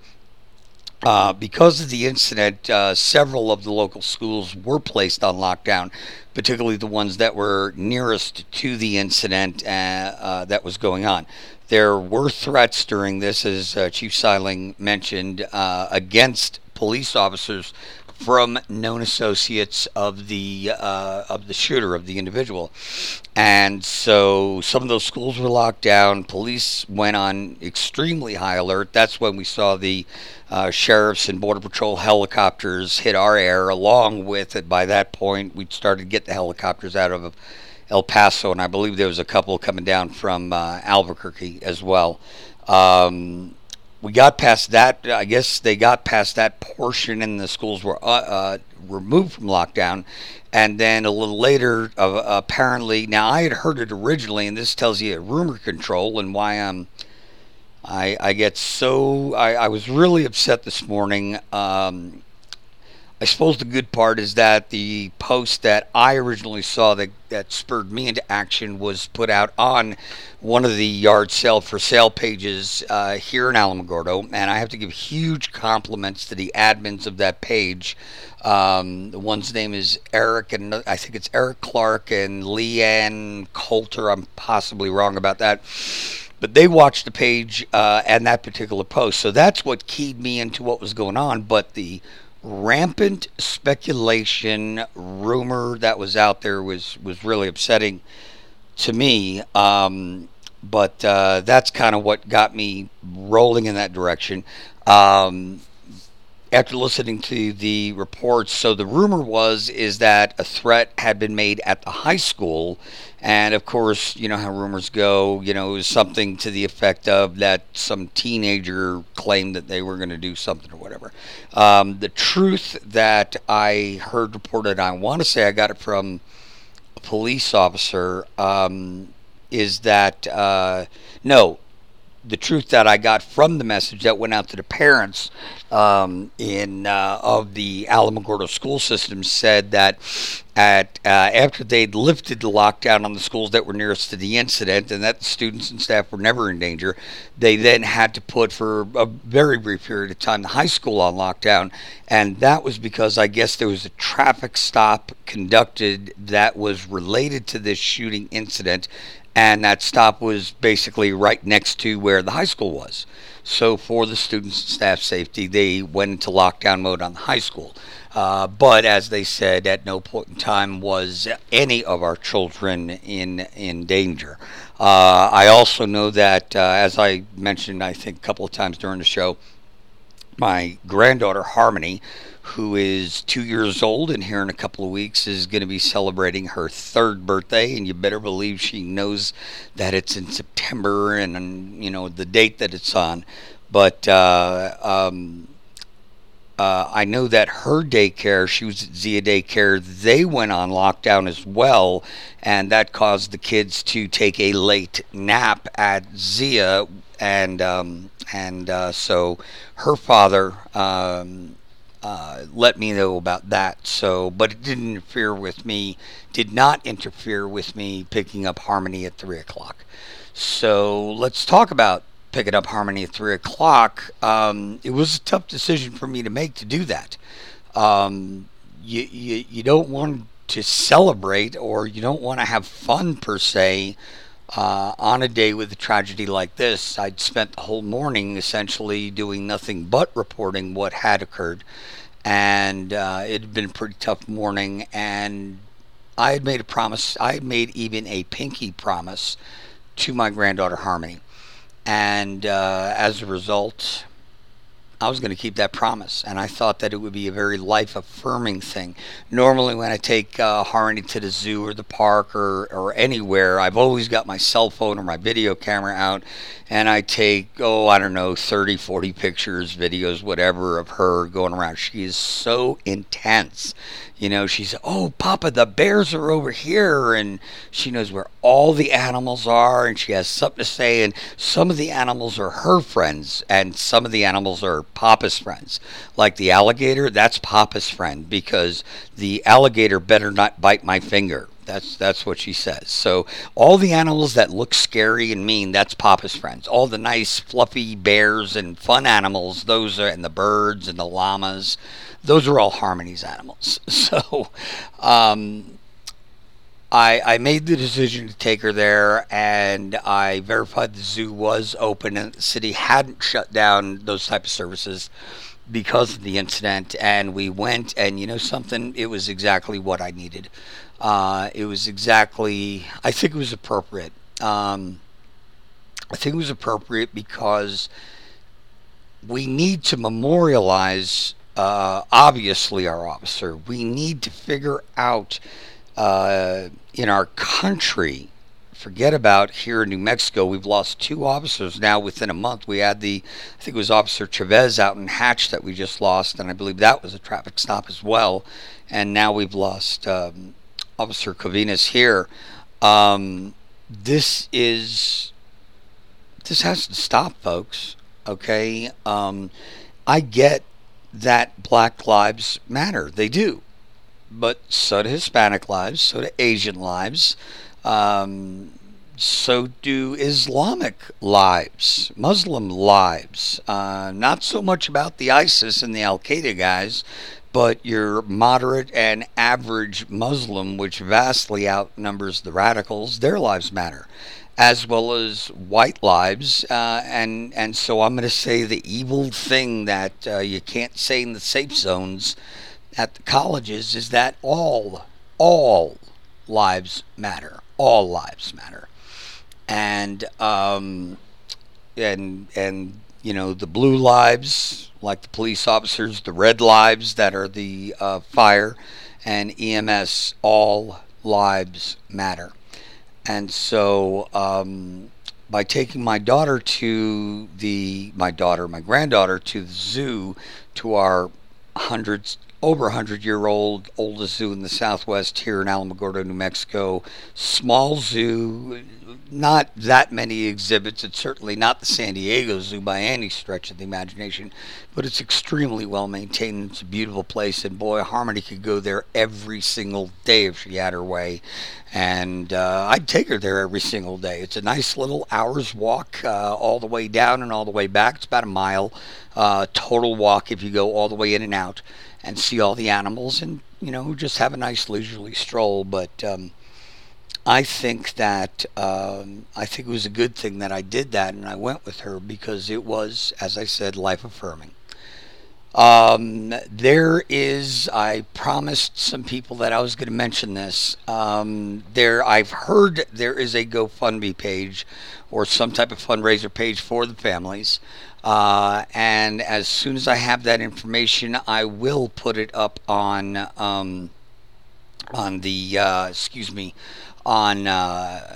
Uh, because of the incident, uh, several of the local schools were placed on lockdown, particularly the ones that were nearest to the incident uh, uh, that was going on. There were threats during this, as uh, Chief Seiling mentioned, uh, against police officers from known associates of the uh, of the shooter, of the individual. And so some of those schools were locked down. Police went on extremely high alert. That's when we saw the uh, sheriffs and Border Patrol helicopters hit our air. Along with it, by that point, we'd started to get the helicopters out of El Paso, and I believe there was a couple coming down from uh, Albuquerque as well. Um, we got past that. I guess they got past that portion, and the schools were uh, uh, removed from lockdown. And then a little later, uh, apparently, now I had heard it originally, and this tells you rumor control and why I'm, I, I get so, I, I was really upset this morning. Um, I suppose the good part is that the post that I originally saw that, that spurred me into action was put out on one of the yard sale for sale pages uh, here in Alamogordo, and I have to give huge compliments to the admins of that page. Um, the one's name is Eric, and I think it's Eric Clark and Leanne Coulter. I'm possibly wrong about that. But they watched the page uh, and that particular post, so that's what keyed me into what was going on. But the rampant speculation, rumor that was out there was, was really upsetting to me. Um, but uh, that's kind of what got me rolling in that direction. Um, after listening to the reports, so the rumor was is that a threat had been made at the high school, and of course, you know how rumors go, you know, it was something to the effect of that some teenager claimed that they were going to do something or whatever. Um, the truth that I heard reported, I want to say I got it from a police officer, um, is that, uh, no, the truth that I got from the message that went out to the parents um, in uh, of the Alamogordo school system said that at uh, after they'd lifted the lockdown on the schools that were nearest to the incident, and that the students and staff were never in danger, they then had to put for a very brief period of time the high school on lockdown, and that was because I guess there was a traffic stop conducted that was related to this shooting incident, and that stop was basically right next to where the high school was. So for the students and staff safety, they went into lockdown mode on the high school. Uh, but as they said, at no point in time was any of our children in in danger. Uh, I also know that, uh, as I mentioned, I think a couple of times during the show, my granddaughter Harmony, who is two years old and here in a couple of weeks is going to be celebrating her third birthday, and you better believe she knows that it's in September and, and you know the date that it's on. But uh, um, uh, I know that her daycare, she was at Zia Daycare, they went on lockdown as well, and that caused the kids to take a late nap at Zia, and um, and uh, so her father um, uh, let me know about that. So, but it didn't interfere with me, did not interfere with me picking up Harmony at three o'clock. So let's talk about picking up Harmony at three o'clock. Um, it was a tough decision for me to make to do that. Um, you, you, you don't want to celebrate, or you don't want to have fun per se uh, on a day with a tragedy like this. I'd spent the whole morning essentially doing nothing but reporting what had occurred, and uh, it had been a pretty tough morning, and I had made a promise, I had made even a pinky promise to my granddaughter Harmony. And uh, as a result, I was going to keep that promise, and I thought that it would be a very life-affirming thing. Normally when I take uh, Harmony to the zoo or the park or, or anywhere, I've always got my cell phone or my video camera out, and I take, oh, I don't know, thirty, forty pictures, videos, whatever, of her going around. She is so intense. You know, she's, oh, Papa, the bears are over here, and she knows where all the animals are, and she has something to say, and some of the animals are her friends, and some of the animals are Papa's friends. Like the alligator, that's Papa's friend, because the alligator better not bite my finger. That's that's what she says. So all the animals that look scary and mean, that's Papa's friends. All the nice, fluffy bears and fun animals, those are, and the birds and the llamas, those are all Harmony's animals. So um, I, I made the decision to take her there, and I verified the zoo was open and the city hadn't shut down those type of services because of the incident. And we went, and you know something, it was exactly what I needed. Uh, it was exactly, I think it was appropriate. Um, I think it was appropriate because we need to memorialize, uh, obviously, our officer. We need to figure out uh, in our country, forget about here in New Mexico, we've lost two officers now within a month. We had the, I think it was Officer Chavez out in Hatch that we just lost, and I believe that was a traffic stop as well. And now we've lost um, Officer Covinas here. Um, this is, this has to stop, folks. Okay? Um, I get that Black lives matter. They do. But so do Hispanic lives, so do Asian lives, um, so do Islamic lives, Muslim lives. Uh, not so much about the ISIS and the Al-Qaeda guys, but your moderate and average Muslim, which vastly outnumbers the radicals, their lives matter, as well as white lives. Uh, and, and so I'm going to say the evil thing that uh, you can't say in the safe zones at the colleges is that all, all lives matter. All lives matter. And, um, and, and, you know, the blue lives, like the police officers, the red lives that are the uh, fire and E M S, all lives matter. And so um, by taking my daughter to the, my daughter, my granddaughter to the zoo, to our hundreds, over one hundred year old oldest zoo in the Southwest here in Alamogordo, New Mexico, small zoo, not that many exhibits. It's certainly not the San Diego Zoo by any stretch of the imagination, but it's extremely well maintained. It's a beautiful place, and boy, Harmony could go there every single day if she had her way, and uh, I'd take her there every single day. It's a nice little hour's walk uh, all the way down and all the way back. It's about a mile uh, total walk if you go all the way in and out and see all the animals and, you know, just have a nice leisurely stroll. But um, I think that um, I think it was a good thing that I did that and I went with her, because it was, as I said, life affirming. Um, there is, I promised some people that I was going to mention this. Um, there, I've heard there is a GoFundMe page or some type of fundraiser page for the families. Uh, and as soon as I have that information, I will put it up on, um, on the, uh, excuse me, on, uh,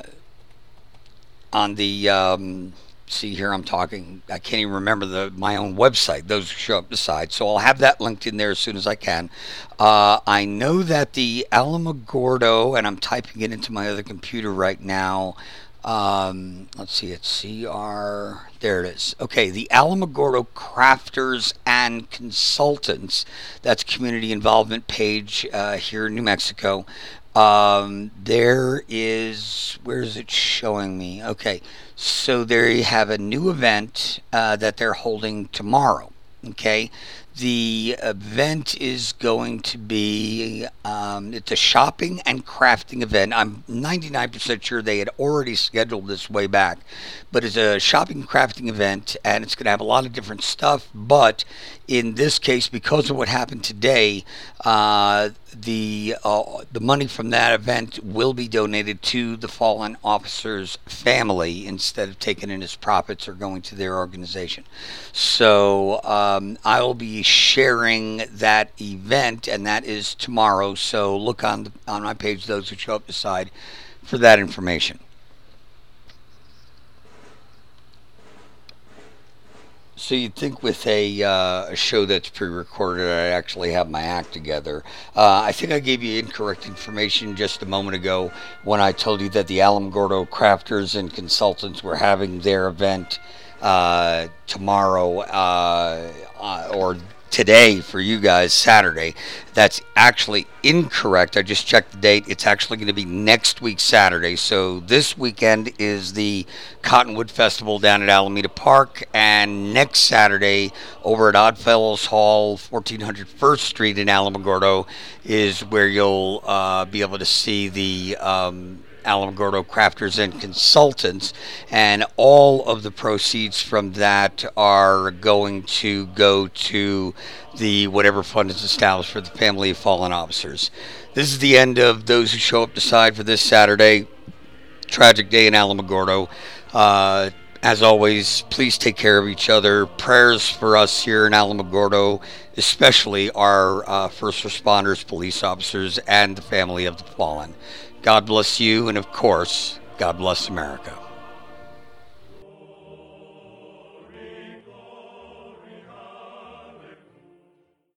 on the, um, see here, I'm talking, I can't even remember the my own website, those who show up beside. So I'll have that linked in there as soon as I can. Uh, I know that the Alamogordo, and I'm typing it into my other computer right now. Um, let's see, it's C R, there it is. Okay, the Alamogordo Crafters and Consultants, that's community involvement page uh, here in New Mexico. Um, there is, where is it showing me? Okay, so there you have a new event uh, that they're holding tomorrow. Okay, the event is going to be, um, it's a shopping and crafting event. I'm ninety-nine percent sure they had already scheduled this way back, but it's a shopping and crafting event, and it's going to have a lot of different stuff. But in this case, because of what happened today, uh, the uh, the money from that event will be donated to the fallen officer's family instead of taken in as profits or going to their organization. So um, I will be sharing that event, and that is tomorrow. So look on the, on my page, those who show up beside, for that information. So you'd think with a, uh, a show that's pre-recorded, I actually have my act together. Uh, I think I gave you incorrect information just a moment ago when I told you that the Alamogordo Crafters and Consultants were having their event uh, tomorrow uh, uh, or today for you guys, Saturday. That's actually incorrect. I just checked the date. It's actually going to be next week, Saturday. So this weekend is the Cottonwood Festival down at Alameda Park, and next Saturday over at Oddfellows Hall, fourteen hundred First Street in Alamogordo, is where you'll uh, be able to see the um, Alamogordo Crafters and Consultants, and all of the proceeds from that are going to go to the whatever fund is established for the family of fallen officers. This is the end of Those Who Show Up Decide for this Saturday. Tragic day in Alamogordo. Uh, as always, please take care of each other. Prayers for us here in Alamogordo, especially our uh, first responders, police officers, and the family of the fallen. God bless you, and of course, God bless America.